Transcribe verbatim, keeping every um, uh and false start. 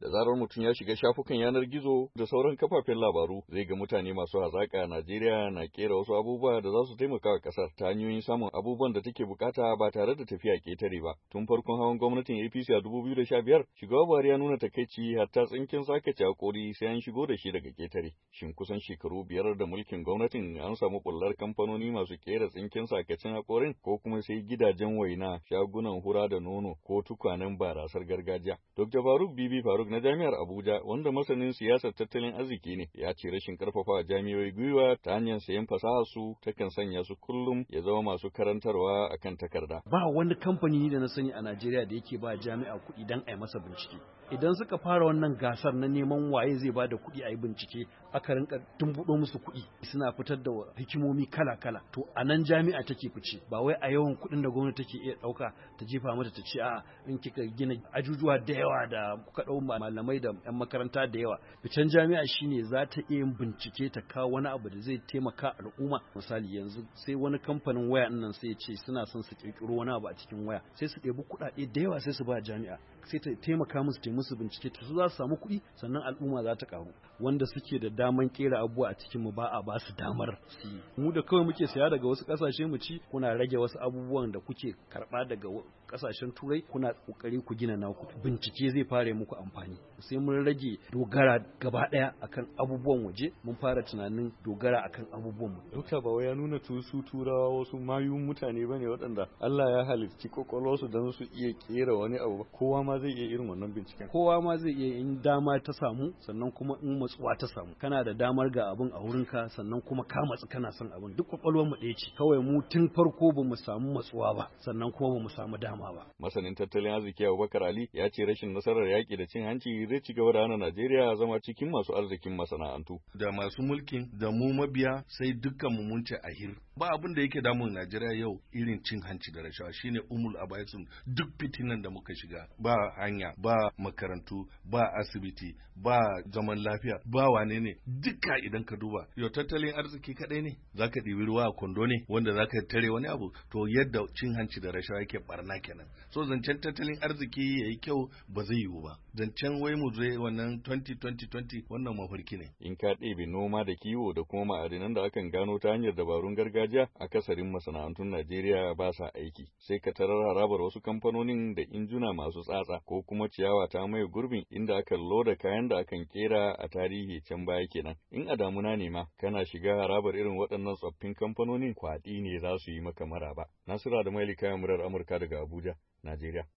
Da zarar mutum ya shiga shafukan yanar gizo da sauran kafafen labaru zai ga mutane masu hazaƙa a Najeriya na kera wasu abubuwa da za su taimaka wa ƙasar ta hanyoyin samun abubuwan da take bukata ba tare da tafiya ƙetare ba. Tun farkon hawan gwamnatin A P C a dubu biyu da sha biyar, shugaba Buhari ya nuna takaici hatta tsinkin sakace hakori sai an shigo da shi daga ƙetare. Shin kusan shekaru biyar da mulkin gwamnatin an samu bullar kamfanoni masu kera tsinkin sakacin hakorin ko kuma sai gidajen waina, shagunan hura da nono ko tukwanen barasar gargajiya. Dokta Faruk Bibi Faruk na Jami'ar Abuja, wanda masanin siyasar tattalin arziki ne, ya ce rashin karfafa jami'oi gwiwa ta hanyar sayan fasaha su takan sanya su kullum ya zama masu karantarwa akan takarda. Ba wani kamfani da na sani a Najeriya da yake ba jami'a kuɗi don a yi masa bincike. Idan suka fara wannan gasar na neman waye zai ba da kuɗi a yi bincike, aka rinka tumbuɗo musu kuɗi suna fitar da hikimomi kala-kala. To a nan jami'a take fice, ba wai a yawan kuɗin da gwamnati take iya ɗauka ta jefa mata ta ce a'a in kika gina ajujuwa da yawa da kuka ɗau malamai da 'yan makaranta da yawa. Ficen jami'a shine za ta iya yin bincike ta kawo wani abu da zai taimaka al'umma. Misali yanzu sai wani kamfanin waya nan sai ya ce suna son su ƙirƙiro wani abu a cikin waya, sai su ɗebi kuɗaɗe da yawa sai su ba jami'a, sai ta taimaka musu ta musu bincike, ta su za su samu kuɗi sannan al'umma za ta karu. Wanda suke da daman kera abubuwa a cikin mu ba a ba su damar su yi. Mu da kawai muke saya daga wasu ƙasashe mu ci, kuna rage wasu abubuwan da kuke karɓa daga ƙasashen turai, kuna ƙoƙari ku gina naku. Bincike zai fara muku amfani. Sai mun rage dogara gaba ɗaya akan abubuwan waje, mun fara tunanin dogara akan abubuwan mu. Dokta ba ya nuna su turawa wasu mayun mutane bane waɗanda Allah ya halicci kwakwalwarsu don su iya kera wani abu. Kowa ma zai iya irin wannan binciken. Kowa ma zai iya, in dama ta samu, sannan kuma in matsuwa ta samu. Kana da damar ga abin a wurinka, sannan kuma ka matsu kana son abin. Duk kwakwalwar mu ɗaya ce. Kawai mu tun farko ba mu samu matsuwa ba, sannan kuma ba mu samu dama ba. Masanin tattalin arziki Abubakar Ali ya ce rashin nasarar yaƙi da cin hanci zai ci gaba da hana Najeriya zama cikin masu arzikin masana'antu. Da masu mulkin da mu mabiya sai dukkan mu mun ce ahir. Ba abin da yake damun Najeriya yau irin cin hanci da rashawa, shine umul abaisun duk fitinan da muka shiga. Ba hanya, ba makarantu, ba asibiti, ba zaman lafiya, ba wane ne, duka idan ka duba. Yau tattalin arziki kadai ne, zaka ɗibi ruwa a kwando ne wanda zaka tare wani abu. To yadda cin hanci da rashawa yake barna kenan. So zancen tattalin arziki yayi kyau ba zai yiwu ba. Zancen wai mu zai wannan twenty twenty twenty wannan mafarki ne. In ka ɗebe noma da kiwo da kuma ma'adinan da akan gano ta hanyar dabarun gargajiya, akasarin masana'antun Najeriya ba sa aiki. Sai ka tarar harabar wasu kamfanonin da injuna masu tsatsa ko kuma ciyawa ta mai gurbin inda akan loda kayan da akan kera a tarihi can baya kenan. In a damuna ne ma kana shiga harabar irin waɗannan tsoffin kamfanonin, kwaɗi ne za su yi maka maraba. Nasira da Maili kayan murar Amurka daga Abuja, Najeriya.